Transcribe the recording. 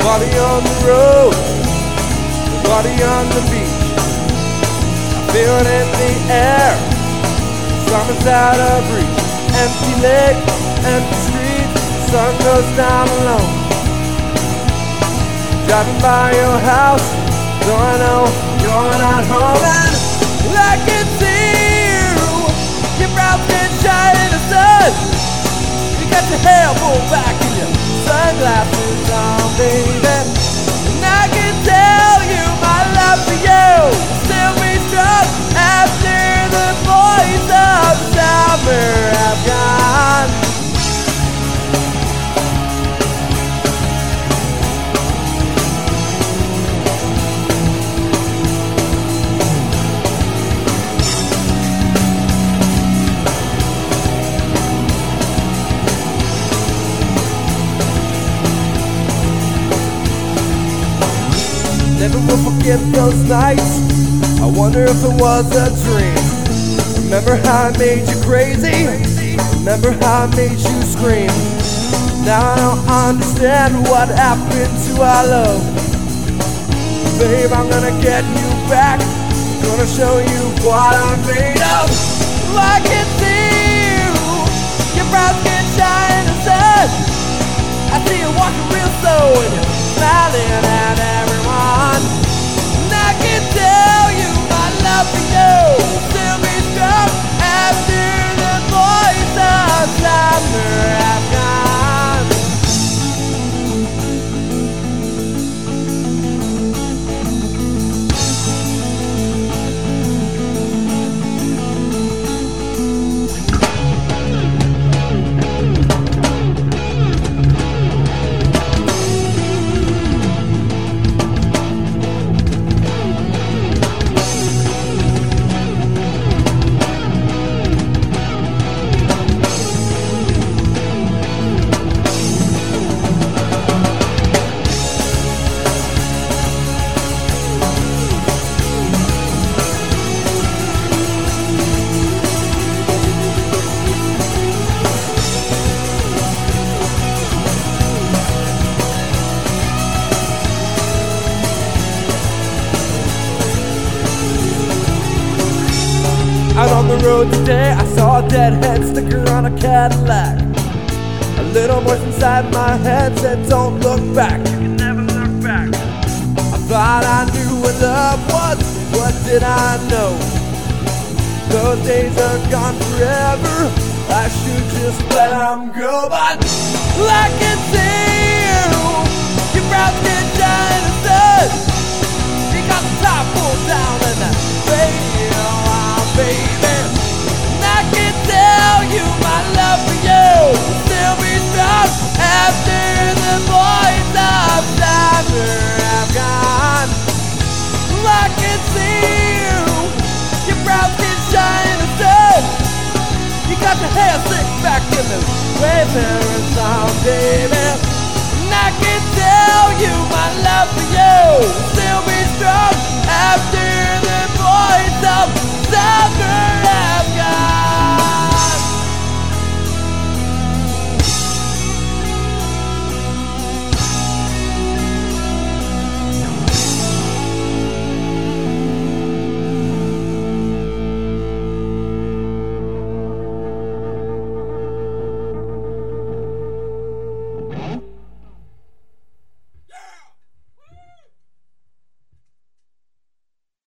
Body on the road, body on the beach. I feel it in the air, summer's out of reach. Empty lake, empty street, sun goes down alone. Driving by your house, though I know you're not home. And I can see your brown skin shine in the sun. You got your hair pulled back and your sunglasses on, baby. And I can tell you my love for you will still be strong after the boys of summer have gone. Never will forget those nights. I wonder if it was a dream. Remember how I made you crazy? Remember how I made you scream? Now I don't understand what happened to our love. Babe, I'm gonna get you back. Gonna show you what I'm made of. I can see you, your brown skin shine in the sun. I see you walking real slow and you're smiling at everyone. And I can tell you my love for you will still be strong after the boys of summer have gone. Out on the road today, I saw a deadhead sticker on a Cadillac. A little voice inside my head said, don't look back. You can never look back. I thought I knew what love was, what did I know? Those days are gone forever, I should just let them go. But I can see you, your brown skin shine in the sun. You got the top pulled down and that radio on, baby. And I can tell you my love for you will still be strong after the boys of summer have gone. I can see you, your brown skin shine in the sun. You got your hair slicked back in the way there is on, baby.